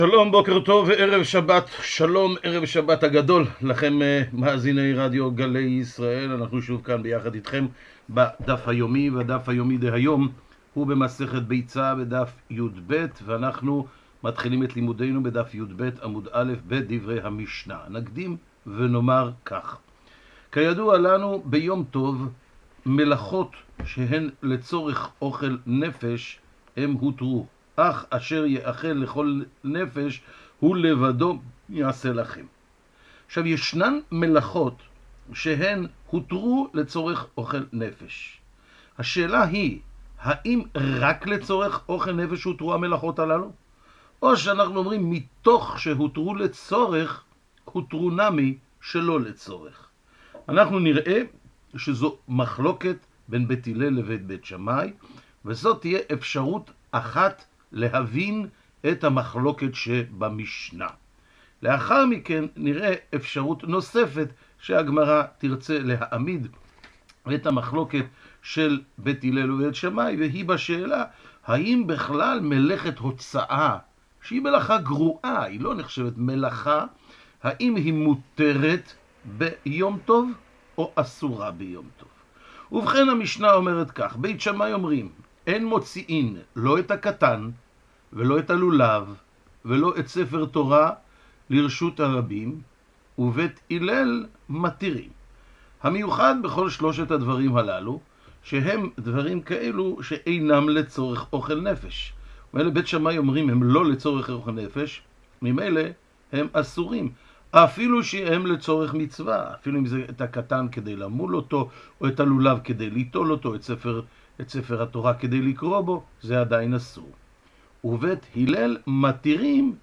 שלום, בוקר טוב וערב שבת, שלום, ערב שבת הגדול לכם מאזיני רדיו גלי ישראל. אנחנו שוב כאן ביחד איתכם בדף היומי, והדף היומי דהיום הוא במסכת ביצה בדף י"ב, ואנחנו מתחילים את לימודינו בדף י"ב עמוד א' בדברי המשנה. נקדים ונאמר כך: כידוע לנו ביום טוב מלאכות שהן לצורך אוכל נפש הם הותרו, אך אשר יאכל לכל נפש הוא לבדו יעשה לכם. עכשיו, ישנן מלאכות שהן הותרו לצורך אוכל נפש. השאלה היא, האם רק לצורך אוכל נפש הותרו המלאכות הללו? או שאנחנו אומרים מתוך שהותרו לצורך, הותרו נמי שלא לצורך. אנחנו נראה שזו מחלוקת בין בית הלל לבית בית שמאי, וזאת תהיה אפשרות אחת להבין את המחלוקת שבמשנה. לאחר מכן נראה אפשרות נוספת שהגמרא תרצה להעמיד את המחלוקת של בית הלל ובית שמאי, והיא בשאלה האם בכלל מלאכת הוצאה, שהיא מלאכה גרועה, היא לא נחשבת מלאכה, האם היא מותרת ביום טוב או אסורה ביום טוב. ובכן המשנה אומרת כך: בית שמאי אומרים אין מוציאין לא את הקטן ולא את הלולב ולא את ספר תורה לרשות הרבים, ובית הלל מתירים. המיוחד בכל שלושת הדברים הללו שהם דברים כאלו שאינם לצורך אוכל נפש. ואלה בית שמאי אומרים הם לא לצורך אוכל נפש, ממילא הם אסורים, אפילו שהם לצורך מצווה, אפילו אם זה את הקטן כדי למול אותו, או את הלולב כדי ליטול אותו, את ספר התורה כדי לקרוא בו, זה עדיין אסור. ובית הלל מתירים,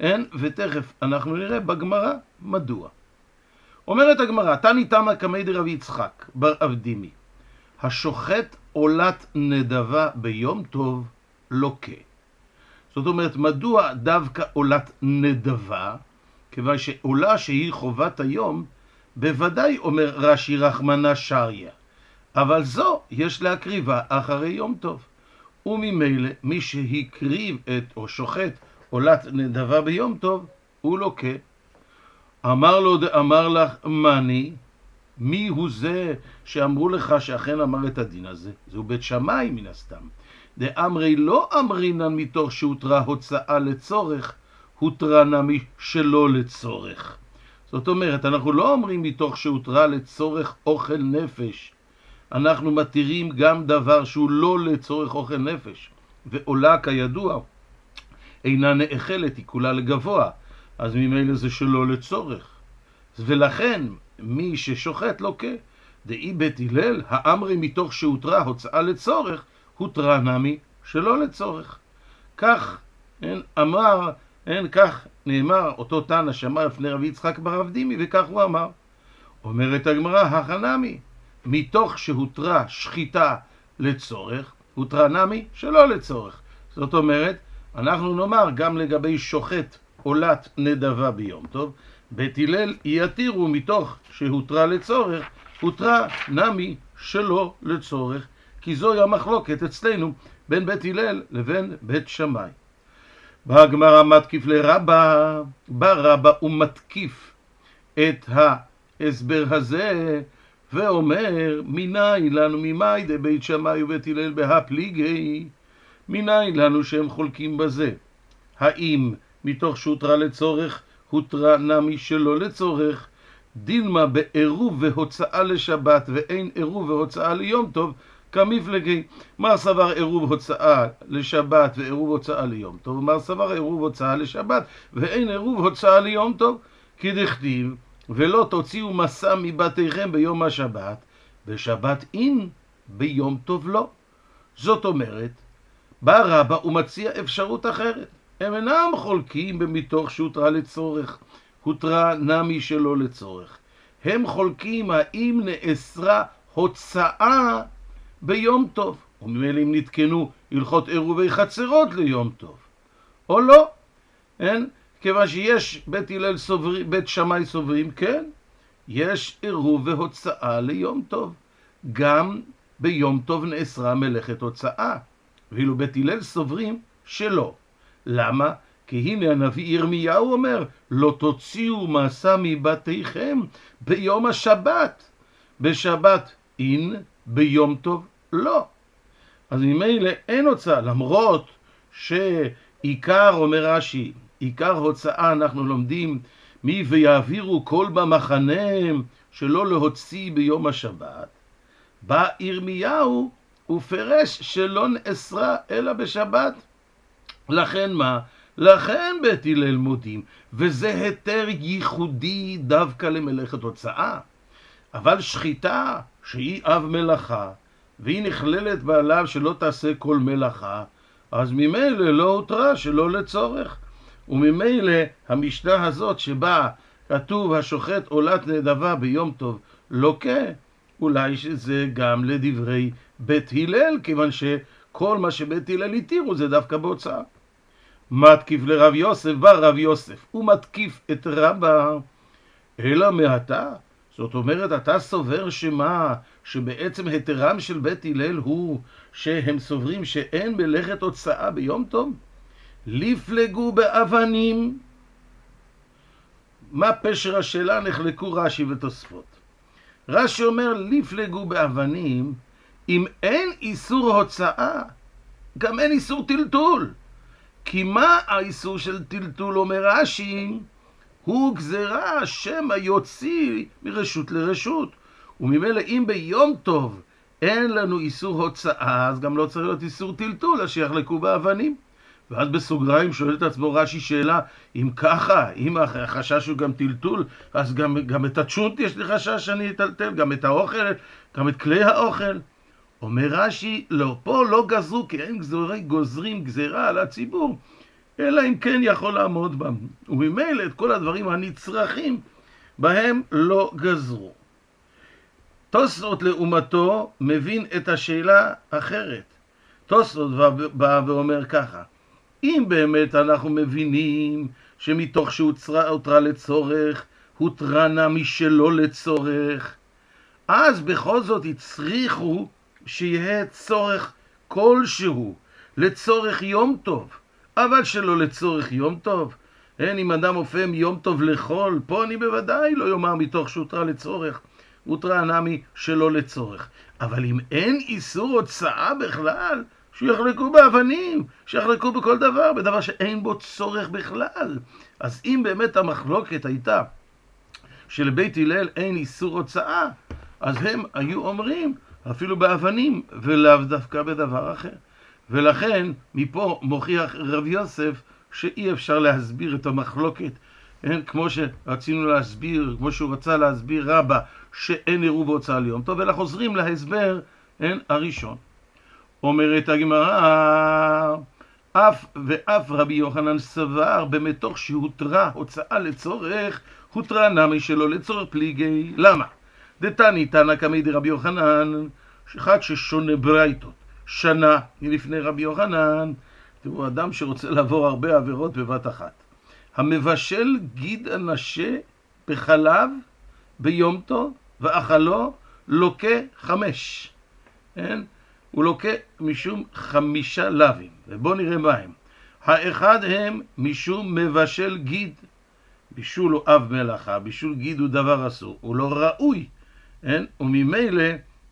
ותכף אנחנו נראה בגמרא מדוע. אומרת הגמרא, תני תמא קמי דרבי יצחק בר אבדימי, השוחט עולת נדבה ביום טוב לוקה. זאת אומרת, מדוע דווקא עולת נדבה? כיוון שעולה שהיא חובת היום, בוודאי אומר רש"י רחמנא שריא, אבל זו יש להקריבה אחרי יום טוב. וממילא מי שהקריב או שוחט עולת נדבה ביום טוב הוא לוקה. אמר לו דאמר לך מני, מי הוא זה שאמרו לך שאכן אמר את הדין הזה? זהו בית שמאי מן הסתם. דאמרי לא אמרינן מתוך שהותרה הוצאה לצורך, הותרה נמי שלא לצורך. זאת אומרת, אנחנו לא אומרים מתוך שהותרה לצורך אוכל נפש, אנחנו מתירים גם דבר שהוא לא לצורך אוכל נפש. ועולה כידוע אינה נאכלת, היא כולה לגבוה, אז ממילא זה שלא לצורך. ולכן מי ששוחט לוקה. דאי בית הלל האמרי מתוך שהותרה הוצאה לצורך, הותרה נמי שלא לצורך. כך כך נאמר אותו תנא שאמר לפני רבי יצחק בר אבדימי, וכך הוא אמר. אומרת הגמרא החנמי, מתוך שהותרה שחיטה לצורך, הותרה נמי שלא לצורך. זאת אומרת, אנחנו נאמר גם לגבי שוחט עולת נדבה ביום טוב, בית הלל יתירו מתוך שהותרה לצורך, הותרה נמי שלא לצורך, כי זוהי המחלוקת אצלנו בין בית הלל לבין בית שמאי. בהגמרא מתקיף לרבה, בא רבה ומתקיף את ההסבר הזה ואומר, מיני לנו ממאי דבית שמאי ובית הלל בהפליגי, מיני לנו שהם חולקים בזה. האם מתוך שהותרה לצורך הותרה נמי שלא לצורך? דילמה בעירוב והוצאה לשבת ואין עירוב והוצאה ליום טוב כמפלגי. מר סבר עירוב הוצאה לשבת ועירוב הוצאה ליום טוב, מר סבר עירוב הוצאה לשבת ואין עירוב הוצאה ליום טוב, כי דכתיב ולא תוציאו מסע מבתיכם ביום השבת, בשבת אין, ביום טוב לא. זאת אומרת, בא רבא ומציע אפשרות אחרת. הם אינם חולקים במתוך שהותרה לצורך, הותרה נמי שלא לצורך. הם חולקים האם נאסרה הוצאה ביום טוב, וממילא אם נתקנו הלכות עירובי חצרות ליום טוב, או לא. כיוון שיש בית שמאי סוברים, כן, יש עירוב והוצאה ליום טוב. גם ביום טוב נאסרה מלאכת הוצאה, ואילו בית הלל סוברים שלא. למה? כי הנה הנביא ירמיהו אומר, לא תוציאו מסע מבתיכם ביום השבת. בשבת אין, ביום טוב לא. אז ממילא אין הוצאה, למרות שעיקר, אומר רש"י, עיקר הוצאה אנחנו לומדים מי ויעבירו כל במחנם שלא להוציא ביום השבת. בא ירמיהו ופרש שלא נאסרה אלא בשבת. לכן מה? לכן בית הלל מודים, וזה היתר ייחודי דווקא למלאכת הוצאה. אבל שחיטה שהיא אב מלאכה, והיא נכללת בעליו שלא תעשה כל מלאכה, אז ממילא לא הותרה שלא לצורך. וממילא המשנה הזאת שבה כתוב השוחט עולת נדבה ביום טוב לוקה, אולי שזה גם לדברי בית הלל, כיוון שכל מה שבית הלל התירו זה דווקא בהוצאה. מתקיף לרב יוסף, בא רב יוסף, הוא מתקיף את רבא, אלא מעתה. זאת אומרת, אתה סובר שמה? שבעצם היתרם של בית הלל הוא שהם סוברים שאין מלאכת הוצאה ביום טוב? לפלגו באבנים. מה פשר השאלה? נחלקו רש"י ותוספות. רש"י אומר, לפלגו באבנים, אם אין איסור הוצאה, גם אין איסור טלטול. כי מה האיסור של טלטול, אומר רש"י? הוא גזרה שמא יוציא מרשות לרשות. וממילא אם ביום טוב אין לנו איסור הוצאה, אז גם לא צריך להיות איסור טלטול, אז שיחלקו באבנים. ואז בסוגריים שואל את עצמו רש"י שאלה, אם ככה, אם החשש הוא גם טלטול, אז גם את הצ'ונט יש לי חשש שאני אטלטל, גם את האוכל, גם את כלי האוכל. אומר רש"י, לא, פה לא גזרו, כי אין גוזרים גזרה על הציבור, אלא אם כן יכול לעמוד בם. וממילא את כל הדברים הנצרכים בהם לא גזרו. תוספות לעומתו מבין את השאלה אחרת. תוספות בא ואומר ככה, אם באמת אנחנו מבינים שמתוך שהותרה לצורך, הותרנה משלא לצורך, אז בכל זאת הצריכו שיהיה צורך כלשהו, לצורך יום טוב, אבל שלא לצורך יום טוב. אם אדם הופך יום טוב לחול, פה אני בוודאי לא יאמר מתוך שהותרה לצורך, הותרה נמי שלא לצורך. אבל אם אין איסור הוצאה בכלל, שיחלקו באבנים, שיחלקו בכל דבר, בדבר שאין בו צורך בכלל. אז אם באמת המחלוקת הייתה שלבית הלל אין איסור הוצאה, אז הם היו אומרים אפילו באבנים ולאו דווקא בדבר אחר. ולכן מפה מוכיח רב יוסף שאי אפשר להסביר את המחלוקת, כמו שרצינו להסביר, כמו שהוא רצה להסביר רבא שאין עירוב הוצאה ליום טוב, אלא חוזרים להסבר הראשון. אומרת הגמרא, ואף רבי יוחנן סבר במתוך שהותרה הוצאה לצורך, הותרה נמי שלא לצורך פליגי. למה? דתני תנא קמי דרבי יוחנן, אחד ששונה ברייתות, שנה לפני רבי יוחנן. תראו, אדם שרוצה לעבור הרבה עבירות בבת אחת. המבשל גיד אנשה בחלב ביום טוב ואכלו לוקה 5. הוא לוקה משום 5 לווים. ובואו נראה מה הם. האחד הם משום מבשל גיד. בישול הוא אב מלאכה, בישול גיד הוא דבר אסור, הוא לא ראוי. וממילא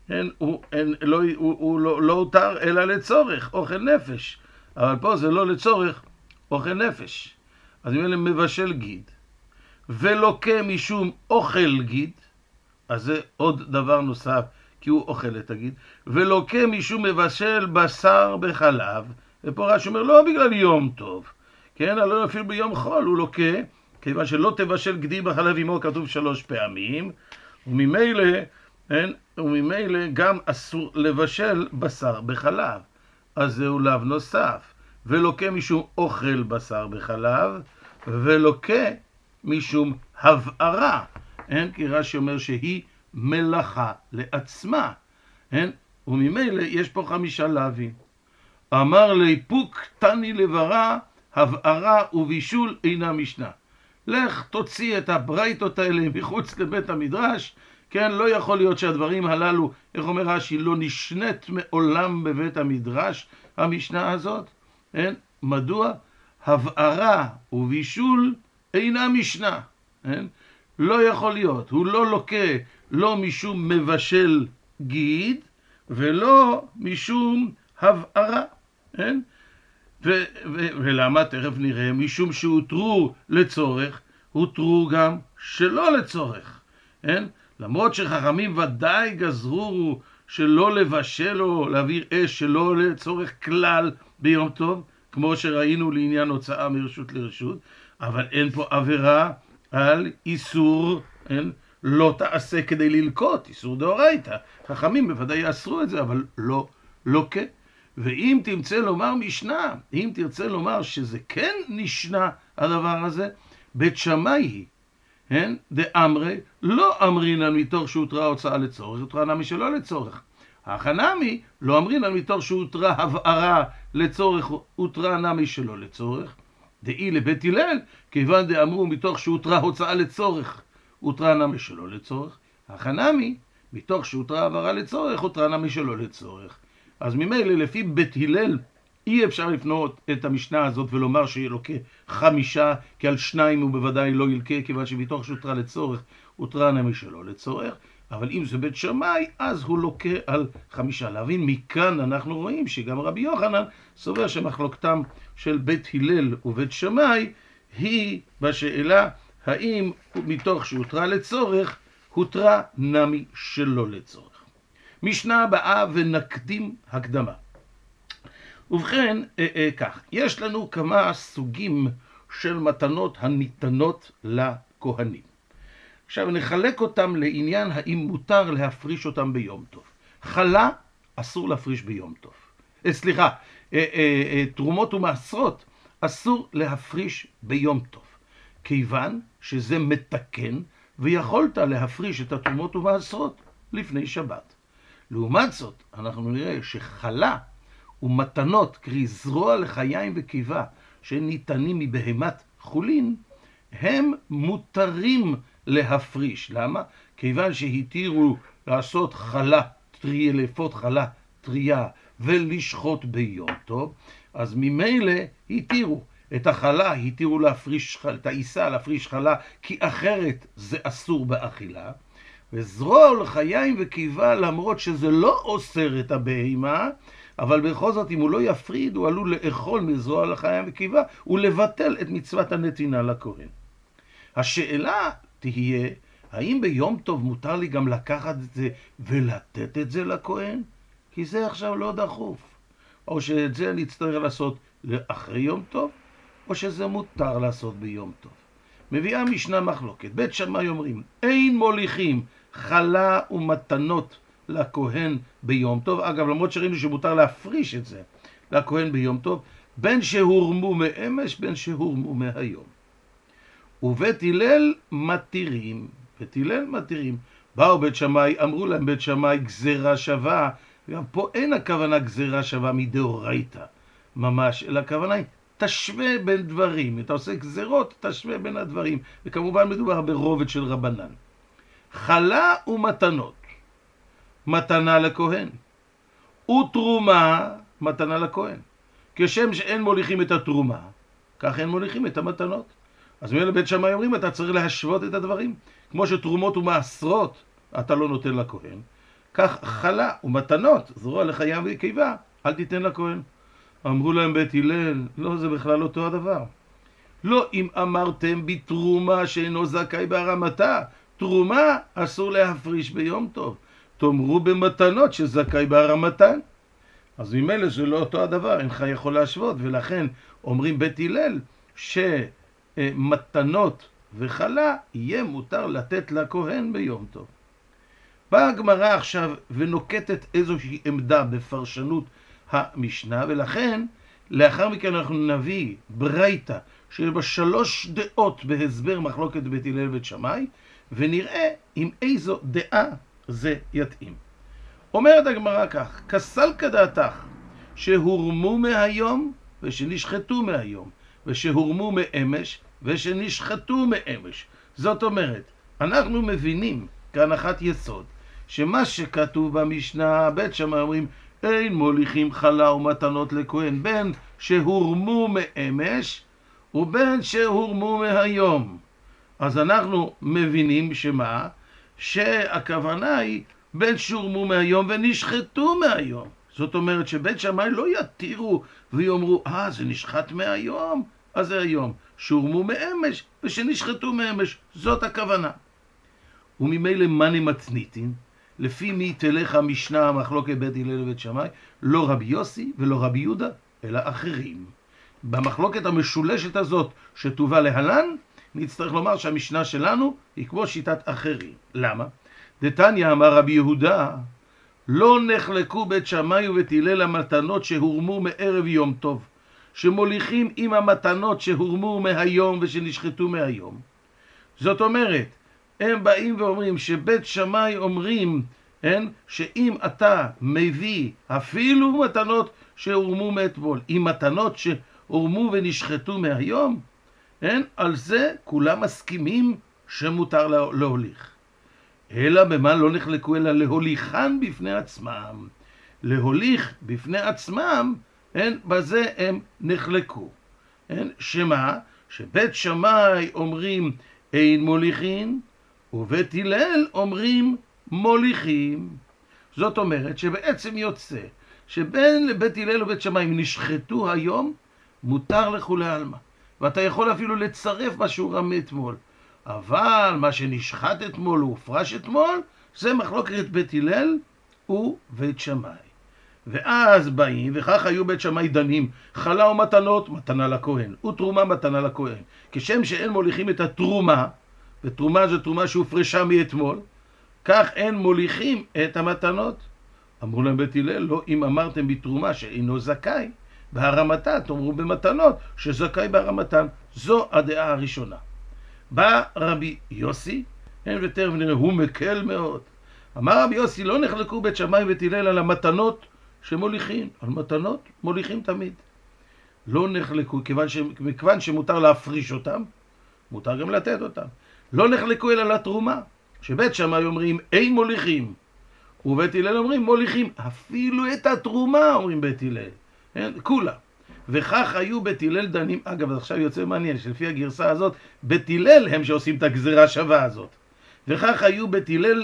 הוא לא הותר אלא לצורך, אוכל נפש. אבל פה זה לא לצורך אוכל נפש. אז ממילא מבשל גיד. ולוקה משום אוכל גיד, אז זה עוד דבר נוסף, כי הוא אוכל את הגיד. ולוקה משום מבשל בשר בחלב, ופה רש"י אומר לא בגלל יום טוב, כן, לא אפילו ביום חול הוא לוקה, כיוון שלא תבשל גדי בחלב עמו כתוב 3 פעמים, וממילא גם אסור לבשל בשר בחלב, אז זהו לאו נוסף. ולוקה משום אוכל בשר בחלב, ולוקה משום הבערה, כי רש"י אומר שהיא מלאכה לעצמה, וממילא יש פה 5 לווים. אמר לי פוק תני לברה, הבערה ובישול אינה משנה. לך תוציא את הברייתות האלה מחוץ לבית המדרש, כן, לא יכול להיות שהדברים הללו, איך אומר רש"י, לא נשנית מעולם בבית המדרש, המשנה הזאת, מדוע? הבערה ובישול אינה משנה. כן? לא יכול להיות, הוא לא לוקה לא משום מבשל גיד ולא משום הבערה. כן? ולמה? תכף נראה, משום שהותרו לצורך, הותרו גם שלא לצורך. כן? למרות שחכמים ודאי גזרו שלא לבשל או להעביר אש שלא לצורך כלל ביום טוב, כמו שראינו לעניין הוצאה מרשות לרשות, אבל אין פה עבירה על איסור, אין, לא תעשה כדי ללקות, איסור דאורייתא. חכמים בוודאי יאסרו את זה, אבל לא לוקה. ואם תרצה לומר משנה, אם תרצה לומר שזה כן נשנה הדבר הזה, בית שמאי היא, כן? דאמרי, לא אמרינן מתוך שהותרה הוצאה לצורך, הותרה נמי שלא לצורך. החנמי, לא אמרינן מתוך שהותרה הבערה לצורך, הותרה נמי שלא לצורך. דאי לבית הלל, כיוון דאמרו מתוך שהותרה הוצאה לצורך, הותרה נמי שלא לצורך. החנמי, מתוך שהותרה הבערה לצורך, הותרה נמי שלא לצורך. אז ממילא לפי בית הלל אי אפשר לפנות את המשנה הזאת ולומר שילוקה 5, כי על 2 הוא בוודאי לא ילקה, כיוון שמתוך שהותרה לצורך, הותרה נמי שלא לצורך. אבל אם זה בית שמאי, אז הוא לוקה על 5. להבין, מכאן אנחנו רואים שגם רבי יוחנן סובר שמחלוקתם של בית הלל ובית שמאי היא בשאלה האם מתוך שהותרה לצורך, הותרה נמי שלא לצורך. משנה הבאה ונקדים הקדמה. ובכן, כך, יש לנו כמה סוגים של מתנות הניתנות לכהנים. עכשיו נחלק אותם לעניין האם מותר להפריש אותם ביום טוב. חלה אסור להפריש ביום טוב. תרומות ומעשרות אסור להפריש ביום טוב, כיוון שזה מתקן ויכולת להפריש את התרומות ומעשרות לפני שבת. לעומת זאת, אנחנו נראה שחלה ומתנות, קרי זרוע לחיים וקיבה, שניתנים מבהמת חולין, הם מותרים להפריש. למה? כיוון שהתירו לעשות חלה, לפות חלה טריה ולשחוט ביום טוב, אז ממילא התירו את החלה, התירו להפריש, את העיסה להפריש חלה, כי אחרת זה אסור באכילה. וזרוע לחיים וקיבה, למרות שזה לא אוסר את הבהמה, אבל בכל זאת אם הוא לא יפריד, הוא עלול לאכול מזרוע לחיים וקיבה, ולבטל את מצוות הנתינה לכהן. השאלה תהיה, האם ביום טוב מותר לי גם לקחת את זה ולתת את זה לכהן? כי זה עכשיו לא דחוף. או שאת זה אני אצטרך לעשות אחרי יום טוב, או שזה מותר לעשות ביום טוב. מביאה משנה מחלוקת. בית שמאי אומרים, אין מוליכים חלה ומתנות לכהן ביום טוב. אגב, למרות שראינו שמותר להפריש את זה לכהן ביום טוב, בין שהורמו מאמש, בין שהורמו מהיום. ובית הלל מתירים, בית הלל מתירים. באו בית שמאי, אמרו להם בית שמאי גזירה שווה, וגם פה אין הכוונה גזירה שווה מדאורייתא ממש, אלא הכוונה היא תשווה בין דברים. אתה עושה גזירות, תשווה בין הדברים. וכמובן מדובר ברובד של רבנן. חלה ומתנות, מתנה לכהן. ותרומה, מתנה לכהן. כשם שאין מוליכים את התרומה, כך אין מוליכים את המתנות. אז מאלה בית שמאי אומרים, אתה צריך להשוות את הדברים. כמו שתרומות ומעשרות אתה לא נותן לכהן, כך חלה ומתנות, זרוע לחיים וקיבה, אל תיתן לכהן. אמרו להם בית הלל, לא, זה בכלל אותו הדבר. לא אם אמרתם בתרומה שאינו זכאי בהרמתה, תרומה אסור להפריש ביום טוב. תאמרו במתנות שזכאי בהרמתן. אז ממילא זה לא אותו הדבר, אינך יכול להשוות, ולכן אומרים בית הלל שמתנות וחלה יהיה מותר לתת לכהן ביום טוב. באה הגמרא עכשיו ונוקטת איזושהי עמדה בפרשנות המשנה, ולכן לאחר מכן אנחנו נביא ברייתא שיש בה 3 דעות בהסבר מחלוקת בית הלל ובית שמאי, ונראה עם איזו דעה זה יתאים. אומרת הגמרא כך, כסל כדעתך שהורמו מהיום ושנשחטו מהיום, ושהורמו מאמש ושנשחטו מאמש. זאת אומרת, אנחנו מבינים כהנחת יסוד שמה שכתוב במשנה, בית שמאי אומרים אין מוליכים חלה ומתנות לכהן בין שהורמו מאמש ובין שהורמו מהיום. אז אנחנו מבינים שמה? שהכוונה היא בין שהורמו מהיום ונשחטו מהיום. זאת אומרת שבית שמאי לא יתירו ויאמרו, זה נשחט מהיום, אז זה היום. שהורמו מאמש ושנשחטו מאמש, זאת הכוונה. וממילא מני מצניתין, לפי מי תלך המשנה המחלוקת בית הלל ובית שמאי, לא רבי יוסי ולא רבי יהודה, אלא אחרים. במחלוקת המשולשת הזאת שתובא להלן, נצטרך לומר שהמשנה שלנו היא כמו שיטת אחרים. למה? דתניא אמר רבי יהודה, לא נחלקו בית שמאי ובית הלל המתנות שהורמו מערב יום טוב, שמוליכים עם המתנות שהורמו מהיום ושנשחטו מהיום. זאת אומרת, הם באים ואומרים שבית שמאי אומרים, שאם אתה מביא אפילו מתנות שהורמו מאתמול, עם מתנות שהורמו ונשחטו מהיום, על זה כולם מסכימים שמותר להוליך. אלא במה לא נחלקו אלא להוליכן בפני עצמם. להוליך בפני עצמם, בזה הם נחלקו. שמה? שבית שמאי אומרים אין מוליכין, ובית הלל אומרים מוליכים. זאת אומרת שבעצם יוצא שבין לבית הלל ובית שמאי נשחטו היום, מותר לכולי עלמא. ואתה יכול אפילו לצרף מה שהוא רמה אתמול. אבל מה שנשחט אתמול והופרש אתמול, זה מחלוקת בית הלל ובית שמאי. ואז באים, וכך היו בית שמאי דנים, חלה ומתנות, מתנה לכהן, ותרומה מתנה לכהן. כשם שאין מוליכים את התרומה, ותרומה זו תרומה שהופרשה מאתמול, כך אין מוליכים את המתנות. אמרו להם בית הלל, לא, אם אמרתם בתרומה שאינו זכאי, בהרמתן, תאמרו במתנות שזכאי בהרמתן. זו הדעה הראשונה. בא רבי יוסי, ותכף נראה, הוא מקל מאוד. אמר רבי יוסי, לא נחלקו בית שמאי ובית הלל על המתנות שמוליכים. על מתנות מוליכים תמיד. לא נחלקו, מכיוון שמותר להפריש אותם, מותר גם לתת אותם. לא נחלקו אלא לתרומה, שבית שמאי אומרים אין מוליכים, ובית הלל אומרים מוליכים, אפילו את התרומה אומרים בית הלל, כולה. וכך היו בית הלל דנים, אגב עכשיו יוצא מעניין שלפי הגרסה הזאת בית הלל הם שעושים את הגזרה שווה הזאת. וכך היו בית הלל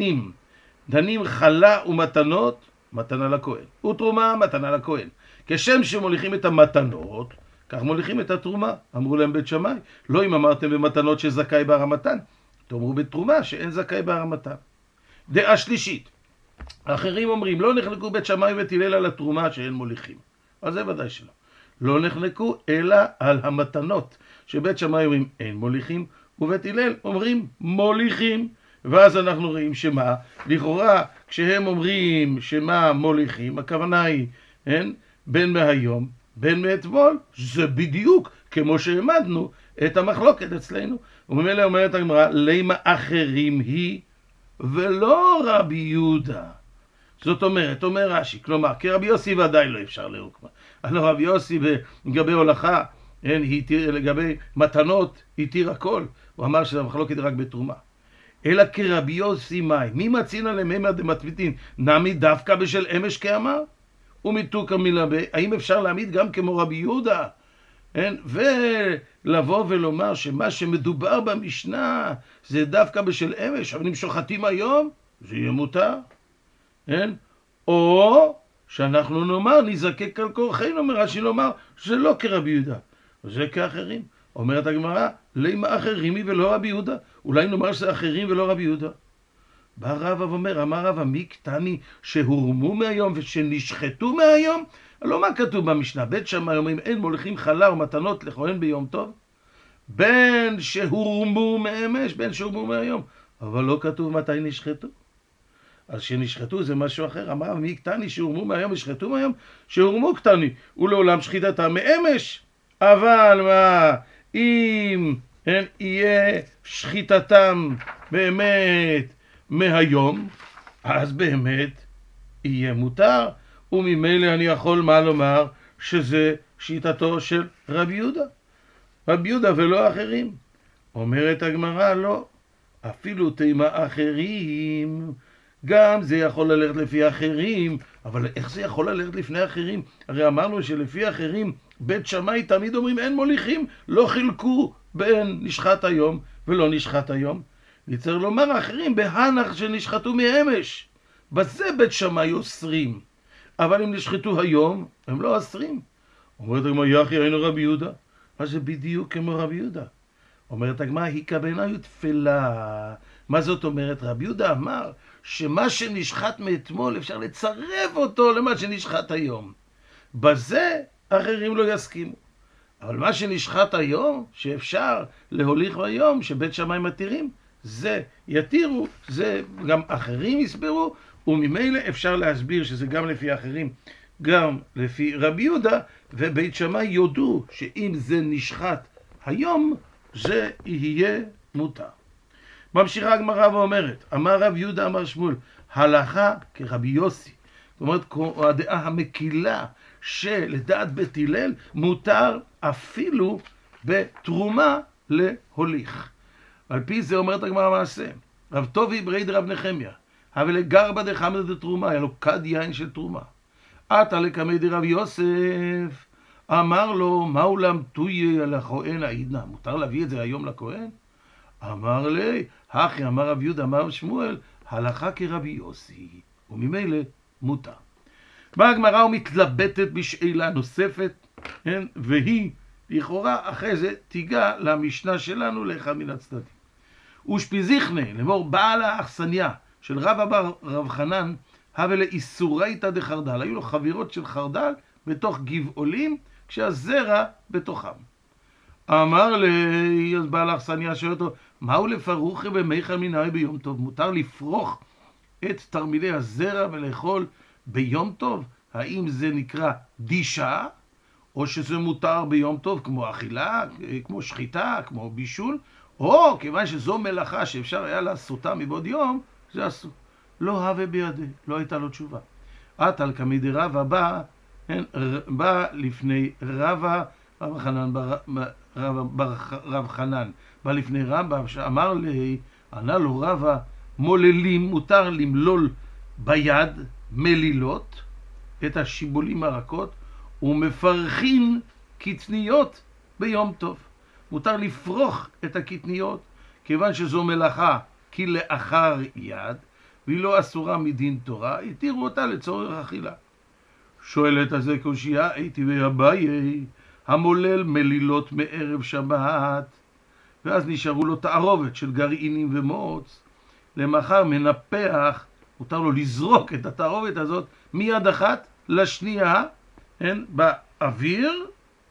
דנים חלה ומתנות, מתנה לכהן, ותרומה מתנה לכהן. כשם שמוליכים את המתנות, כך מוליכים את התרומה. אמרו להם בית שמאי, לא אם אמרתם במתנות שזכאי בהרמתן, תאמרו בתרומה שאין זכאי בהרמתן. דעה שלישית, האחרים אומרים לא נחלקו בית שמאי ובית הלל על התרומה שאין מוליכים. אז זה ודאי שלא. לא נחלקו אלא על המתנות, שבית שמאי אומרים אין מוליכים, ובית הלל אומרים מוליכים. ואז אנחנו רואים שמה, לכאורה כשהם אומרים שמה מוליכים, הכוונה היא, בין מהיום, בין מאתמול, זה בדיוק כמו שהעמדנו את המחלוקת אצלנו. וממילא אומרת הגמרא, למה אחרים היא ולא רבי יהודה? זאת אומרת, אומר רש"י, כלומר, כרבי יוסי ודאי לא אפשר להוקמה. הלא רבי יוסי לגבי הולכה, לגבי מתנות, התיר הכל. הוא אמר שהמחלוקת רק בתרומה. אלא כרבי יוסי מאי, מי מצינא למימא דמתמיתין, נעמיד דווקא בשל אמש כאמר? ומתוקא מלבה, האם אפשר להעמיד גם כמו רבי יהודה? ולבוא ולומר שמה שמדובר במשנה זה דווקא בשל אמש, אבל אם שוחטים היום, זה יהיה מותר. או שאנחנו נאמר, נזקק על כורחנו, אומר רש"י לומר, שזה לא כרבי יהודה, זה כאחרים. אומרת הגמרא, למה אחרים היא ולא רבי יהודה? אולי נאמר שזה אחרים ולא רבי יהודה. בא רבא ואומר, אמר רבא, מי קטני שהורמו מהיום ושנשחטו מהיום? לא מה כתוב במשנה, בית שמאי אומרים אין מוליכים חלה ומתנות לכהן ביום טוב, בין שהורמו מאמש, בין שהורמו מהיום, אבל לא כתוב מתי נשחטו. אז שנשחטו זה משהו אחר. אמר מי קטני שהורמו מהיום ושחטו מהיום? שהורמו קטני ולעולם שחיטתם מאמש. אבל מה אם יהיה שחיטתם באמת מהיום, אז באמת יהיה מותר, וממילא אני יכול מה לומר שזה שיטתו של רבי יהודה. רבי יהודה ולא אחרים. אומרת הגמרא, לא, אפילו תימה אחרים, גם זה יכול ללכת לפי אחרים, אבל איך זה יכול ללכת לפני אחרים? הרי אמרנו שלפי אחרים בית שמאי תמיד אומרים אין מוליכים, לא חילקו בין נשחט היום ולא נשחט היום. נצטרך לומר אחרים בהנח שנשחטו מאמש. בזה בית שמאי אוסרים. אבל אם נשחטו היום, הם לא אוסרים. אומרת הגמרא, יחי היינו רבי יהודה. אז זה בדיוק כמו רבי יהודה. אומרת הגמרא, היכא בעיניו תפלה. מה זאת אומרת? רבי יהודה אמר שמה שנשחט מאתמול אפשר לצרף אותו למה שנשחט היום. בזה אחרים לא יסכימו. אבל מה שנשחט היום, שאפשר להוליך היום, שבית שמאי מתירים, זה יתירו, זה גם אחרים יסברו, וממילא אפשר להסביר שזה גם לפי אחרים, גם לפי רבי יהודה, ובית שמאי יודו שאם זה נשחט היום, זה יהיה מותר. ממשיכה הגמרא ואומרת, אמר רב יהודה אמר שמואל, הלכה כרבי יוסי. זאת אומרת, הדעה המקילה שלדעת בית הלל מותר אפילו בתרומה להוליך. על פי זה אומרת הגמרא מעשה, רב טובי ברי דרב נחמיה, אבל לגרבא דחמא דתרומה, היה לו כד יין של תרומה. עתה לקמי דרב יוסף, אמר לו, מהו למתויה על הכהן העידנא? מותר להביא את זה היום לכהן? אמר לי, הכי אמר רב יהודה, אמר שמואל, הלכה כרבי יוסי, וממילא מותר. באה הגמרא ומתלבטת בשאלה נוספת, והיא לכאורה אחרי זה תיגע למשנה שלנו לאחד מן הצדדים. ושפיזיכנה, לאמור בעל האכסניה של רב אבר רב חנן, הווה לאיסורייתא דחרדל. היו לו חבירות של חרדל בתוך גבעולים, כשהזרע בתוכם. אמר לי, אז בעל האכסניה שואל אותו, מהו לפרוכי במיכל מנהי ביום טוב? מותר לפרוך את תרמילי הזרע ולאכול ביום טוב? האם זה נקרא דישה, או שזה מותר ביום טוב כמו אכילה, כמו שחיטה, כמו בישול, או כיוון שזו מלאכה שאפשר היה לעשותה מבעוד יום, זה אסור. לא הווה בידי, לא הייתה לו תשובה. עתה לקמי דרבא בא לפני רבא, רב חנן, בא לפני רבא, שאמר לי, ענה לו רבא, מוללים, מותר למלול ביד מלילות, את השיבולים הרכות, ומפרחין קטניות ביום טוב. מותר לפרוח את הקטניות, כיוון שזו מלאכה כלאחר יד, והיא לא אסורה מדין תורה, התירו אותה לצורך אכילה. שואלת הזה קושייה, הייתי ואביי, המולל מלילות מערב שבת, ואז נשארו לו תערובת של גרעינים ומוץ, למחר מנפח, מותר לו לזרוק את התערובת הזאת מיד אחת לשנייה, באוויר,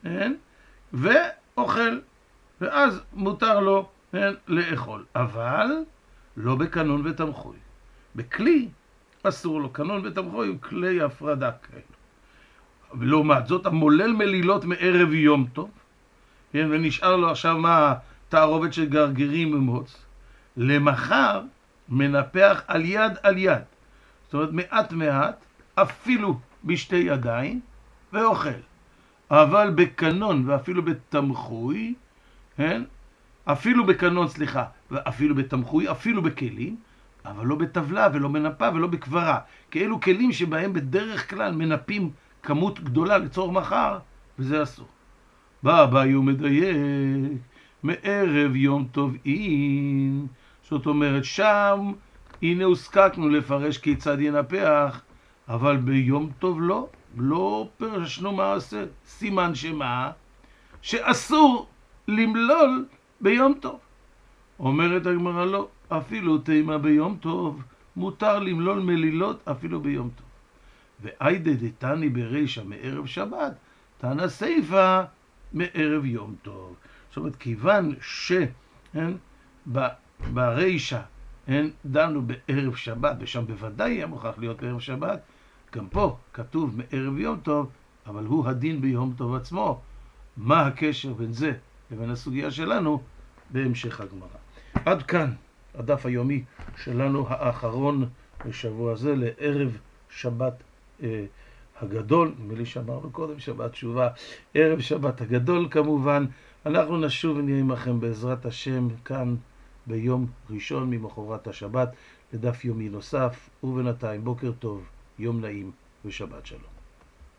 ואוכל, ואז מותר לו לאכול, אבל לא בקנון ותמחוי. בכלי אסור לו, קנון ותמחוי הוא כלי הפרדה כאלה. ולעומת זאת, המולל מלילות מערב יום טוב, ונשאר לו עכשיו מה תערובת של גרגירים ומוץ, למחר מנפח על יד על יד. זאת אומרת, מעט מעט, אפילו בשתי ידיים, ואוכל. אבל בקנון ואפילו בתמחוי, אפילו בקנון, סליחה, ואפילו בתמחוי, אפילו בכלים, אבל לא בטבלה ולא מנפה ולא בקברה. כאלו כלים שבהם בדרך כלל מנפים כמות גדולה לצורך מחר, וזה אסור. בא אביי ומדייק, מערב יום טוב אין. זאת אומרת, שם, הנה הוזקקנו לפרש כיצד ינפח, אבל ביום טוב לא פרשנו מעשה. סימן שמה? שאסור למלול ביום טוב. אומרת הגמרא לא, אפילו תימה ביום טוב, מותר למלול מלילות אפילו ביום טוב. ואיידה דתני ברישא מערב שבת, תנא סיפא מערב יום טוב. זאת אומרת, כיוון ברישא דנו בערב שבת, ושם בוודאי היה מוכרח להיות בערב שבת, גם פה כתוב מערב יום טוב, אבל הוא הדין ביום טוב עצמו. מה הקשר בין זה לבין הסוגיה שלנו בהמשך הגמרא. עד כאן הדף היומי שלנו האחרון בשבוע הזה לערב שבת הגדול. נדמה לי שאמרנו קודם שבת תשובה, ערב שבת הגדול כמובן. אנחנו נשוב ונהיה עמכם בעזרת השם כאן ביום ראשון ממחרת השבת לדף יומי נוסף, ובינתיים בוקר טוב, יום נעים ושבת שלום.